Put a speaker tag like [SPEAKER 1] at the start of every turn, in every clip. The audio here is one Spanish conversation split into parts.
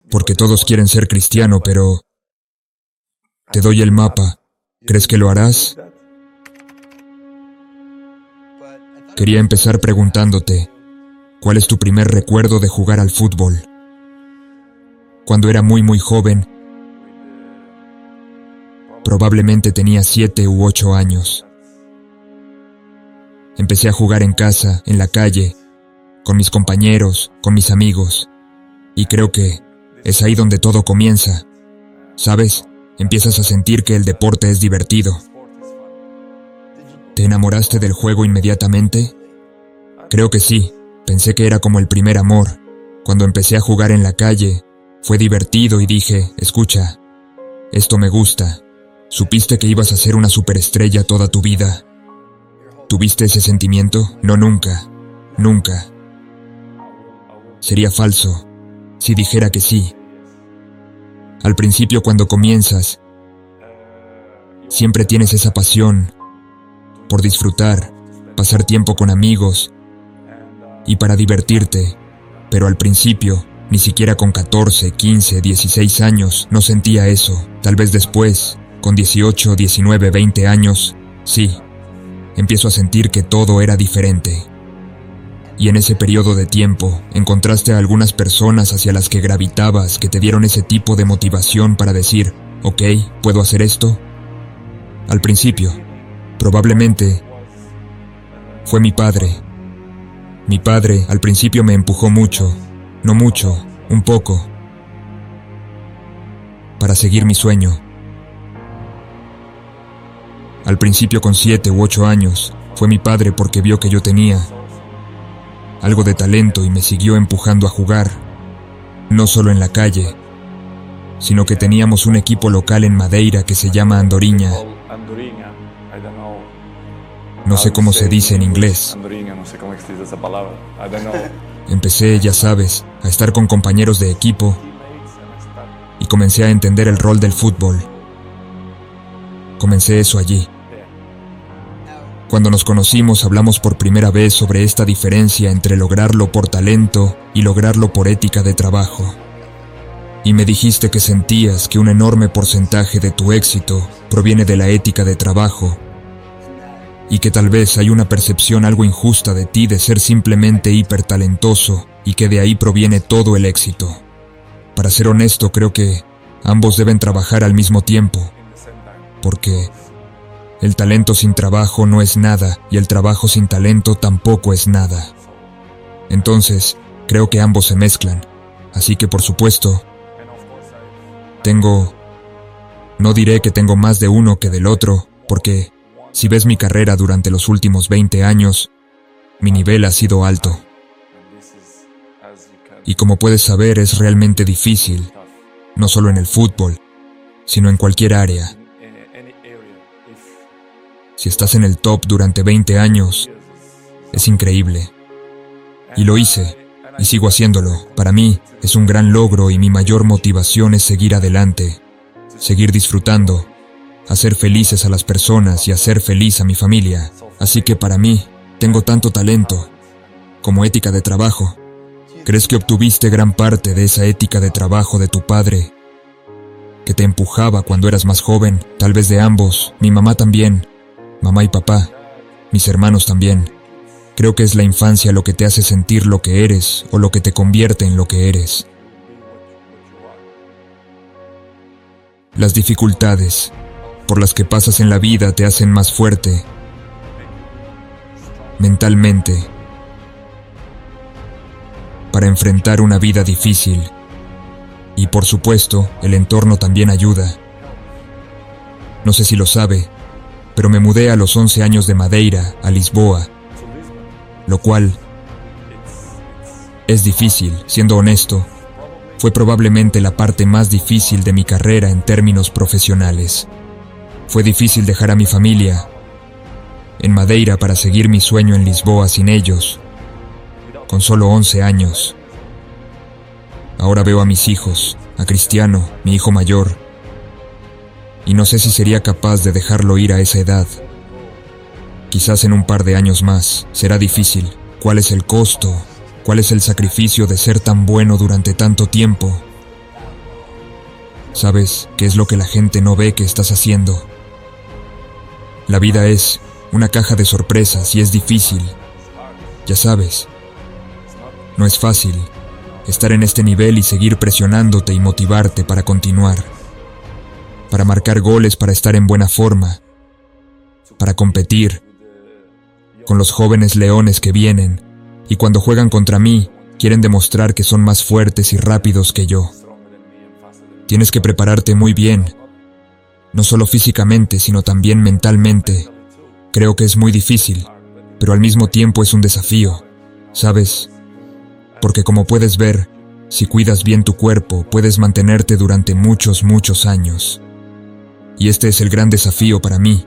[SPEAKER 1] Porque todos quieren ser cristiano, pero... Te doy el mapa. ¿Crees que lo harás? Quería empezar preguntándote, ¿cuál es tu primer recuerdo de jugar al fútbol? Cuando era muy joven, probablemente tenía 7 u 8 años. Empecé a jugar en casa, en la calle, con mis compañeros, con mis amigos. Y creo que es ahí donde todo comienza. ¿Sabes? Empiezas a sentir que el deporte es divertido. ¿Te enamoraste del juego inmediatamente? Creo que sí. Pensé que era como el primer amor. Cuando empecé a jugar en la calle, fue divertido y dije, escucha, esto me gusta. ¿Supiste que ibas a ser una superestrella toda tu vida? ¿Tuviste ese sentimiento? No, nunca. Nunca. Sería falso si dijera que sí. Al principio, cuando comienzas, siempre tienes esa pasión por disfrutar, pasar tiempo con amigos y para divertirte, pero al principio, ni siquiera con 14, 15, 16 años, no sentía eso. Tal vez después, con 18, 19, 20 años, sí, empiezo a sentir que todo era diferente. Y en ese periodo de tiempo, encontraste a algunas personas hacia las que gravitabas que te dieron ese tipo de motivación para decir, ok, ¿puedo hacer esto? Al principio, probablemente, fue mi padre. Mi padre al principio me empujó mucho, no mucho, un poco, para seguir mi sueño. Al principio con 7 u 8 años, fue mi padre porque vio que yo tenía algo de talento y me siguió empujando a jugar, no solo en la calle, sino que teníamos un equipo local en Madeira que se llama Andorinha. No sé cómo se dice en inglés. Empecé, ya sabes, a estar con compañeros de equipo y comencé a entender el rol del fútbol. Comencé eso allí. Cuando nos conocimos hablamos por primera vez sobre esta diferencia entre lograrlo por talento y lograrlo por ética de trabajo. Y me dijiste que sentías que un enorme porcentaje de tu éxito proviene de la ética de trabajo y que tal vez hay una percepción algo injusta de ti de ser simplemente hipertalentoso y que de ahí proviene todo el éxito. Para ser honesto, creo que ambos deben trabajar al mismo tiempo, porque el talento sin trabajo no es nada y el trabajo sin talento tampoco es nada. Entonces, creo que ambos se mezclan, así que por supuesto, no diré que tengo más de uno que del otro, porque si ves mi carrera durante los últimos 20 años, mi nivel ha sido alto. Y como puedes saber, es realmente difícil, no solo en el fútbol, sino en cualquier área. Si estás en el top durante 20 años, es increíble. Y lo hice, y sigo haciéndolo. Para mí, es un gran logro y mi mayor motivación es seguir adelante, seguir disfrutando, hacer felices a las personas y hacer feliz a mi familia. Así que para mí, tengo tanto talento, como ética de trabajo. ¿Crees que obtuviste gran parte de esa ética de trabajo de tu padre, que te empujaba cuando eras más joven? Tal vez de ambos, mi mamá también. Mamá y papá, mis hermanos también. Creo que es la infancia lo que te hace sentir lo que eres o lo que te convierte en lo que eres. Las dificultades por las que pasas en la vida te hacen más fuerte mentalmente para enfrentar una vida difícil. Y por supuesto, el entorno también ayuda. No sé si lo sabe, pero me mudé a los 11 años de Madeira a Lisboa, lo cual es difícil, siendo honesto. Fue probablemente la parte más difícil de mi carrera en términos profesionales. Fue difícil dejar a mi familia en Madeira para seguir mi sueño en Lisboa sin ellos, con solo 11 años. Ahora veo a mis hijos, a Cristiano, mi hijo mayor, y no sé si sería capaz de dejarlo ir a esa edad. Quizás en un par de años más. Será difícil. ¿Cuál es el costo? ¿Cuál es el sacrificio de ser tan bueno durante tanto tiempo? ¿Sabes qué es lo que la gente no ve que estás haciendo? La vida es una caja de sorpresas y es difícil. Ya sabes, no es fácil estar en este nivel y seguir presionándote y motivarte para continuar, para marcar goles, para estar en buena forma, para competir con los jóvenes leones que vienen y cuando juegan contra mí quieren demostrar que son más fuertes y rápidos que yo. Tienes que prepararte muy bien, no solo físicamente, sino también mentalmente. Creo que es muy difícil, pero al mismo tiempo es un desafío, ¿sabes? Porque como puedes ver, si cuidas bien tu cuerpo, puedes mantenerte durante muchos, muchos años. Y este es el gran desafío para mí.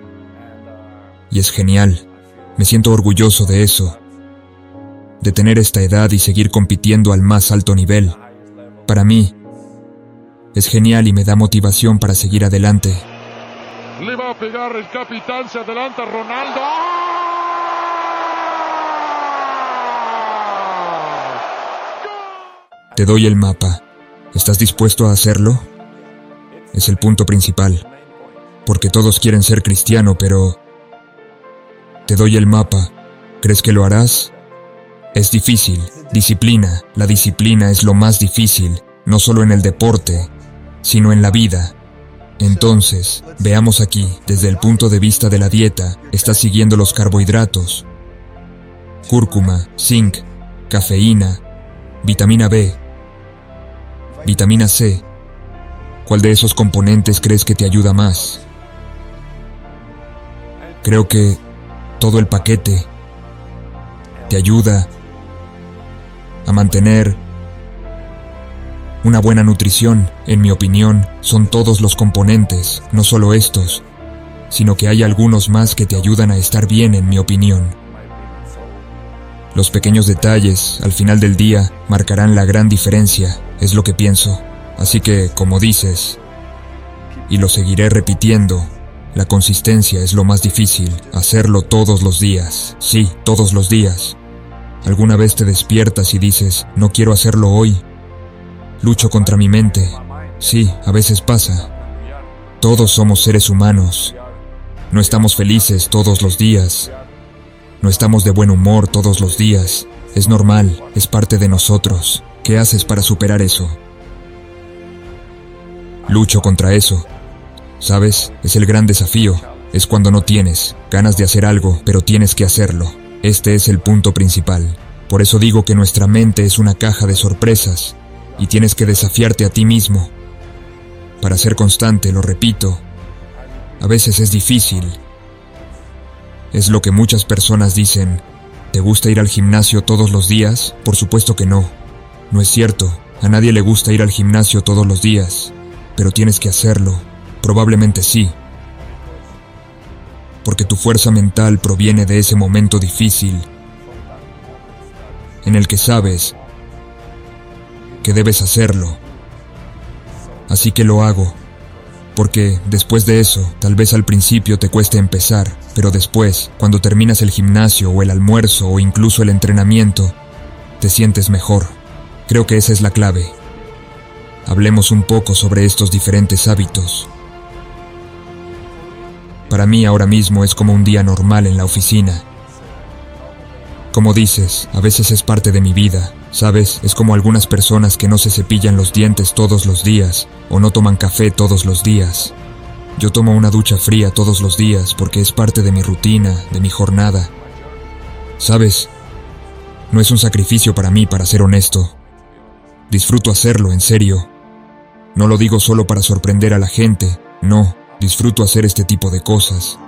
[SPEAKER 1] Y es genial. Me siento orgulloso de eso. De tener esta edad y seguir compitiendo al más alto nivel. Para mí, es genial y me da motivación para seguir adelante.
[SPEAKER 2] Le va a pegar el capitán, se adelanta Ronaldo.
[SPEAKER 1] Te doy el mapa. ¿Estás dispuesto a hacerlo? Es el punto principal. Porque todos quieren ser cristiano, pero... Te doy el mapa. ¿Crees que lo harás? Es difícil. Disciplina. La disciplina es lo más difícil, no solo en el deporte, sino en la vida. Entonces, veamos aquí, desde el punto de vista de la dieta, estás siguiendo los carbohidratos, cúrcuma, zinc, cafeína, vitamina B, vitamina C. ¿Cuál de esos componentes crees que te ayuda más? Creo que todo el paquete te ayuda a mantener una buena nutrición. En mi opinión, son todos los componentes, no solo estos, sino que hay algunos más que te ayudan a estar bien, en mi opinión. Los pequeños detalles, al final del día, marcarán la gran diferencia, es lo que pienso. Así que, como dices, y lo seguiré repitiendo, la consistencia es lo más difícil, hacerlo todos los días, sí, todos los días. ¿Alguna vez te despiertas y dices, no quiero hacerlo hoy? Lucho contra mi mente. Sí, a veces pasa. Todos somos seres humanos. No estamos felices todos los días. No estamos de buen humor todos los días. Es normal, es parte de nosotros. ¿Qué haces para superar eso? Lucho contra eso. ¿Sabes? Es el gran desafío. Es cuando no tienes ganas de hacer algo, pero tienes que hacerlo. Este es el punto principal. Por eso digo que nuestra mente es una caja de sorpresas. Y tienes que desafiarte a ti mismo. Para ser constante, lo repito. A veces es difícil. Es lo que muchas personas dicen. ¿Te gusta ir al gimnasio todos los días? Por supuesto que no. No es cierto. A nadie le gusta ir al gimnasio todos los días. Pero tienes que hacerlo. Probablemente sí. Porque tu fuerza mental proviene de ese momento difícil en el que sabes que debes hacerlo. Así que lo hago, porque después de eso, tal vez al principio te cueste empezar, pero después, cuando terminas el gimnasio o el almuerzo o incluso el entrenamiento, te sientes mejor. Creo que esa es la clave. Hablemos un poco sobre estos diferentes hábitos. Para mí ahora mismo es como un día normal en la oficina. Como dices, a veces es parte de mi vida. ¿Sabes? Es como algunas personas que no se cepillan los dientes todos los días o no toman café todos los días. Yo tomo una ducha fría todos los días porque es parte de mi rutina, de mi jornada. ¿Sabes? No es un sacrificio para mí, para ser honesto. Disfruto hacerlo, en serio. No lo digo solo para sorprender a la gente, no, disfruto hacer este tipo de cosas.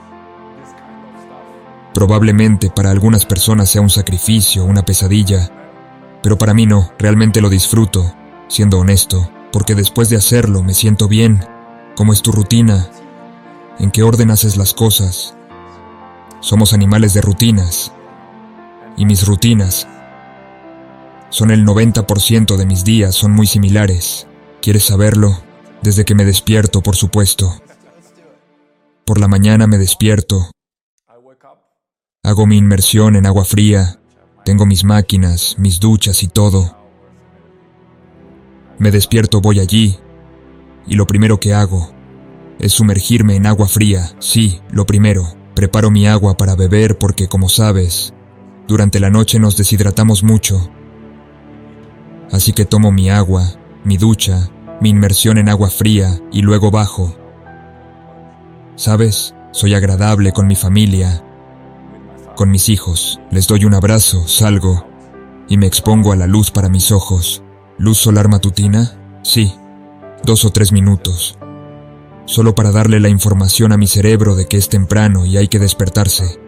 [SPEAKER 1] Probablemente para algunas personas sea un sacrificio, una pesadilla, pero para mí no, realmente lo disfruto, siendo honesto, porque después de hacerlo me siento bien. ¿Cómo es tu rutina? ¿En qué orden haces las cosas? Somos animales de rutinas, y mis rutinas son el 90% de mis días, son muy similares. ¿Quieres saberlo? Desde que me despierto, por supuesto. Por la mañana me despierto, hago mi inmersión en agua fría, tengo mis máquinas, mis duchas y todo. Me despierto, voy allí, y lo primero que hago es sumergirme en agua fría. Sí, lo primero. Preparo mi agua para beber porque, como sabes, durante la noche nos deshidratamos mucho. Así que tomo mi agua, mi ducha, mi inmersión en agua fría y luego bajo. ¿Sabes? Soy agradable con mi familia, con mis hijos. Les doy un abrazo, salgo y me expongo a la luz para mis ojos. ¿Luz solar matutina? Sí, 2 o 3 minutos. Solo para darle la información a mi cerebro de que es temprano y hay que despertarse.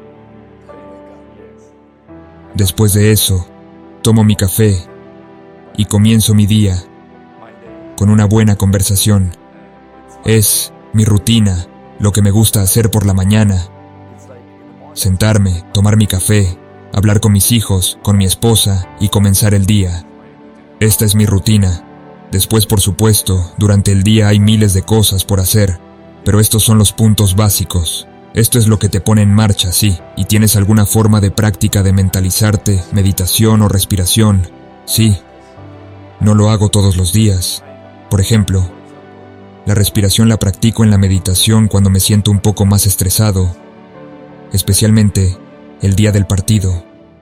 [SPEAKER 1] Después de eso, tomo mi café y comienzo mi día con una buena conversación. Es mi rutina, lo que me gusta hacer por la mañana. Sentarme, tomar mi café, hablar con mis hijos, con mi esposa y comenzar el día. Esta es mi rutina. Después, por supuesto, durante el día hay miles de cosas por hacer, pero estos son los puntos básicos. Esto es lo que te pone en marcha, sí. ¿Y tienes alguna forma de práctica de mentalizarte, meditación o respiración? Sí. No lo hago todos los días. Por ejemplo, la respiración la practico en la meditación cuando me siento un poco más estresado, especialmente el día del partido.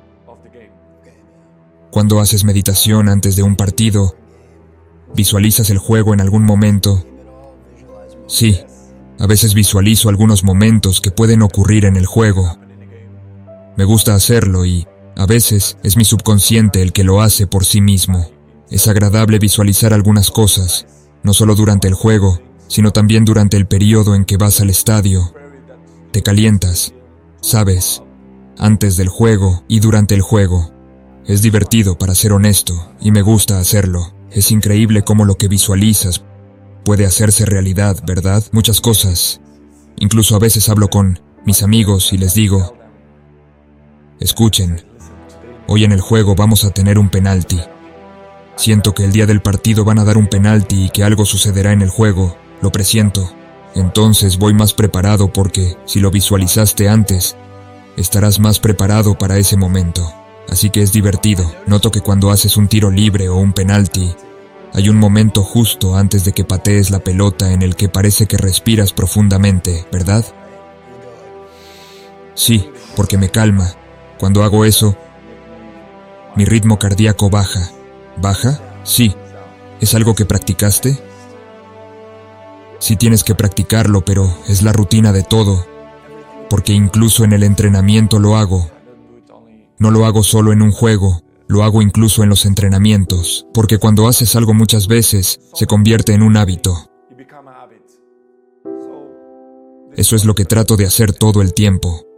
[SPEAKER 1] Cuando haces meditación antes de un partido, ¿visualizas el juego en algún momento? Sí, a veces visualizo algunos momentos que pueden ocurrir en el juego. Me gusta hacerlo y, a veces, es mi subconsciente el que lo hace por sí mismo. Es agradable visualizar algunas cosas, no solo durante el juego, sino también durante el periodo en que vas al estadio. Te calientas, ¿sabes? Antes del juego y durante el juego. Es divertido, para ser honesto, y me gusta hacerlo. Es increíble cómo lo que visualizas puede hacerse realidad, ¿verdad? Muchas cosas. Incluso a veces hablo con mis amigos y les digo: escuchen, hoy en el juego vamos a tener un penalti. Siento que el día del partido van a dar un penalti y que algo sucederá en el juego. Lo presiento. Entonces voy más preparado porque, si lo visualizaste antes, estarás más preparado para ese momento. Así que es divertido. Noto que cuando haces un tiro libre o un penalti, hay un momento justo antes de que patees la pelota en el que parece que respiras profundamente, ¿verdad? Sí, porque me calma. Cuando hago eso, mi ritmo cardíaco baja. ¿Baja? Sí. ¿Es algo que practicaste? Sí, tienes que practicarlo, pero es la rutina de todo, porque incluso en el entrenamiento lo hago. No lo hago solo en un juego, lo hago incluso en los entrenamientos, porque cuando haces algo muchas veces, se convierte en un hábito. Eso es lo que trato de hacer todo el tiempo.